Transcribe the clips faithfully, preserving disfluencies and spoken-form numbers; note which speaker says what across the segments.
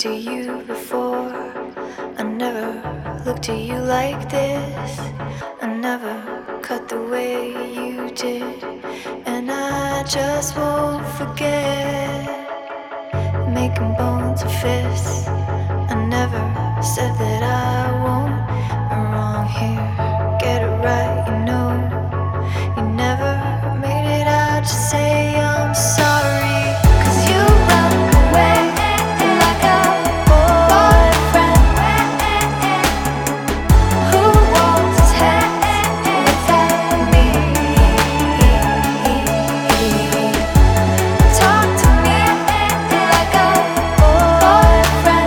Speaker 1: looked at you before. I never looked at you like this. I never cut the way you did. And I just won't forget making bones and fists. I never said that I won't. I'm wrong here, get it right, you know. You never made it out to say I'm sorry. Cause you run away like a boyfriend who walks his hands without me. Talk to me like a boyfriend.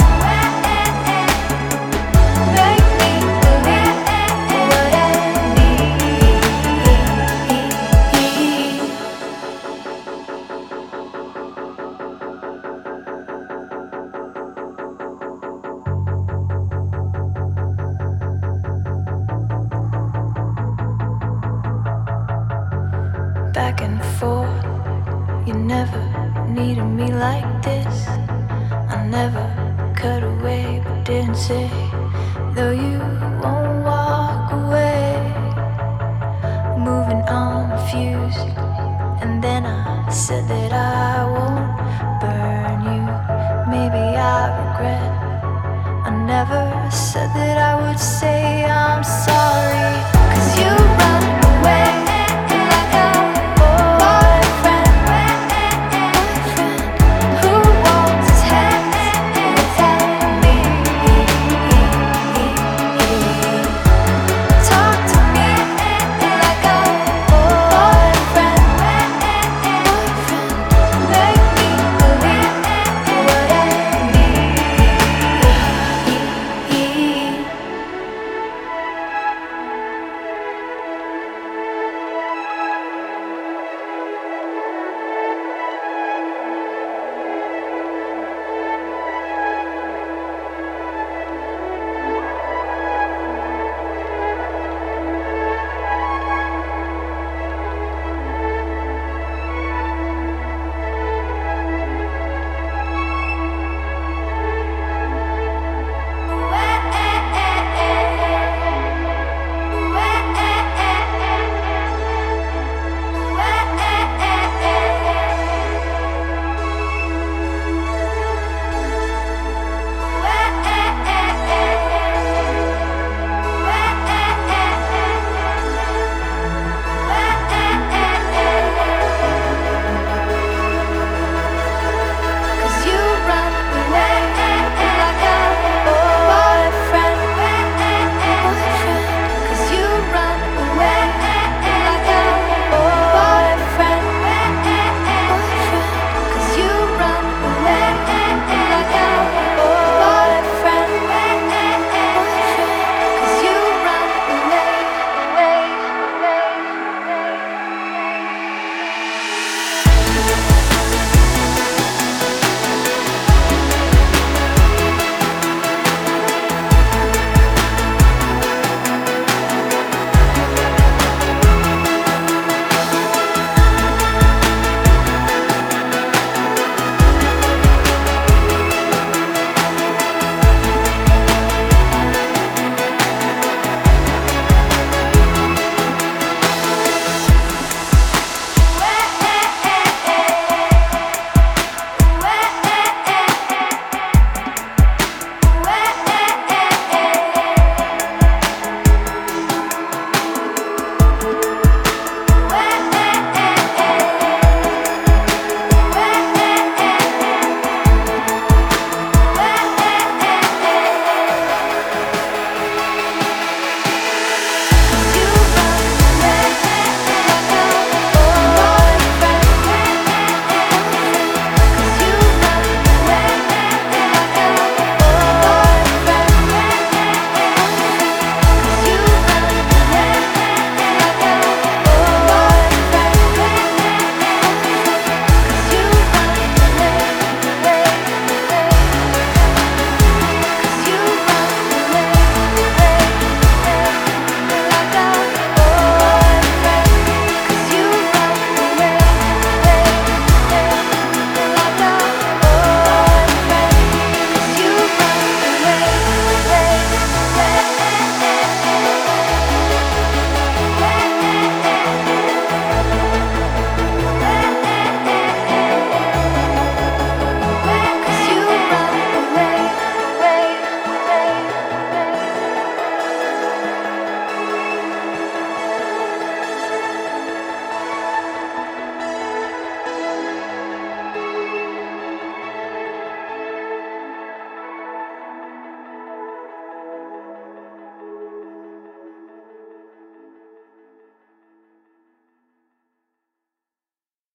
Speaker 1: Make me believe what I need. Back and forth, you never needed me like this. I never cut away but didn't say, though you won't walk away. Moving on, fused, and then I said that I won't burn you. Maybe I regret I never said that I would say